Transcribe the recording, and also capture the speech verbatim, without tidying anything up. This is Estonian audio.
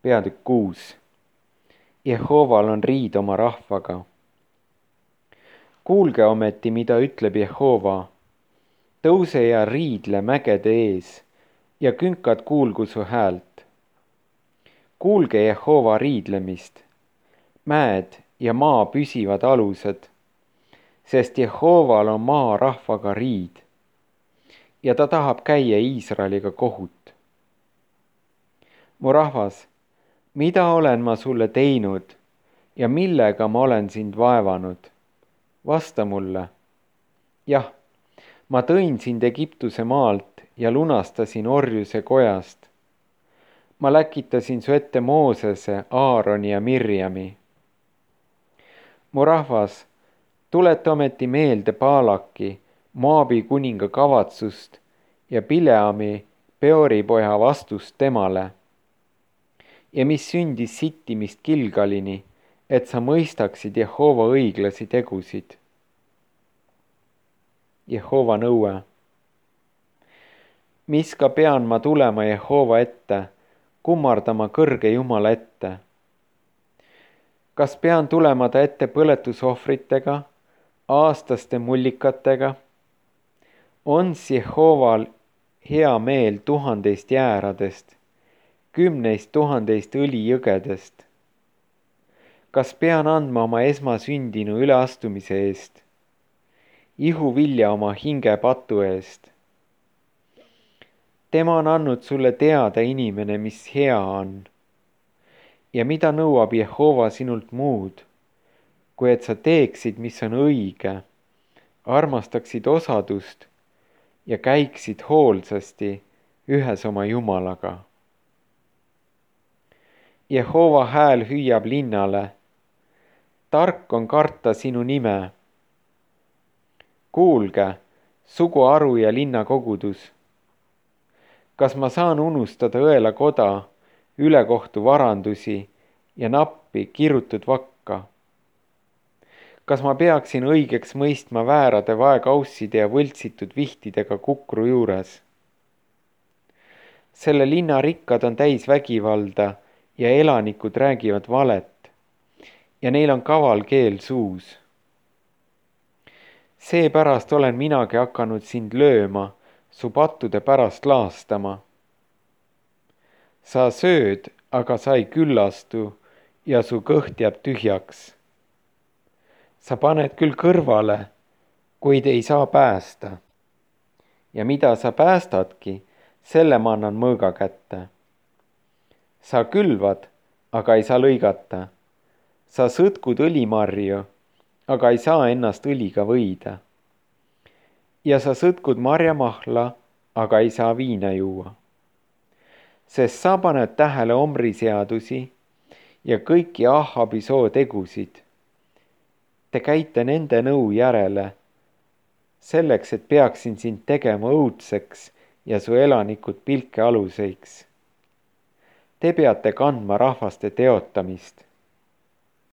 Peatükk kuus. Jehoval on riid oma rahvaga. Kuulge ometi, mida ütleb Jehova. Tõuse ja riidle mägede ees ja künkad kuulgu su häält. Kuulge Jehova riidlemist. Mäed ja maa püsivad alused, sest Jehoval on maa rahvaga riid ja ta tahab käia Iisraeliga kohut. Mu rahvas, mida olen ma sulle teinud ja millega ma olen sind vaevanud? Vasta mulle. Jah, ma tõin sind Egiptuse maalt ja lunastasin orjuse kojast. Ma läkitasin su ette Moosese, Aaroni ja Mirjami. Mu rahvas, tuleta ometi meelde Baalaki, Moabi kuninga kavatsust ja Bileami, Peori poja vastust temale. Ja mis sündis sittimist Gilgalini, et sa mõistaksid Jehova õiglasi tegusid. Jehova nõue. Miska pean ma tulema Jehova ette, kummardama kõrge Jumala ette? Kas pean tulema ta ette põletusohvritega, aastaste mullikatega? Ons Jehoval hea meel tuhandeist jääradest, kümneist tuhandeist õlijõgedest. Kas pean andma oma esmasündinu üleastumise eest, ihuvilja oma hinge patu eest? Tema on andnud sulle teada, inimene, mis hea on. Ja mida nõuab Jehova sinult muud, kui et sa teeksid, mis on õige, armastaksid osadust ja käiksid hoolsasti ühes oma Jumalaga. Jehova hääl hüüab linnale, tark on karta sinu nime. Kuulge, suguaru ja linnakogudus. Kas ma saan unustada õela koda, ülekohtu varandusi ja nappi kirutud vakka? Kas ma peaksin õigeks mõistma väärade vaekausside ja võltsitud vihtidega kukru juures? Selle linna rikkad on täis vägivalda ja elanikud räägivad valet ja neil on kaval keel suus. Seepärast olen minagi hakanud sind lööma, su pattude pärast laastama. Sa sööd, aga sa ei küllastu ja su kõht jääb tühjaks. Sa paned küll kõrvale, kuid ei saa päästa. Ja mida sa päästadki, selle ma annan mõõga kätte. Sa külvad, aga ei saa lõigata. Sa sõtkud õlimarju, aga ei saa ennast õliga võida. Ja sa sõtkud marjamahla, aga ei saa viina juua. Sest sa paned tähele Omri seadusi ja kõiki Ahabi soo tegusid. Te käite nende nõu järele, selleks, et peaksin sind tegema õudseks ja su elanikud pilke aluseiks. Te peate kandma rahvaste teotamist.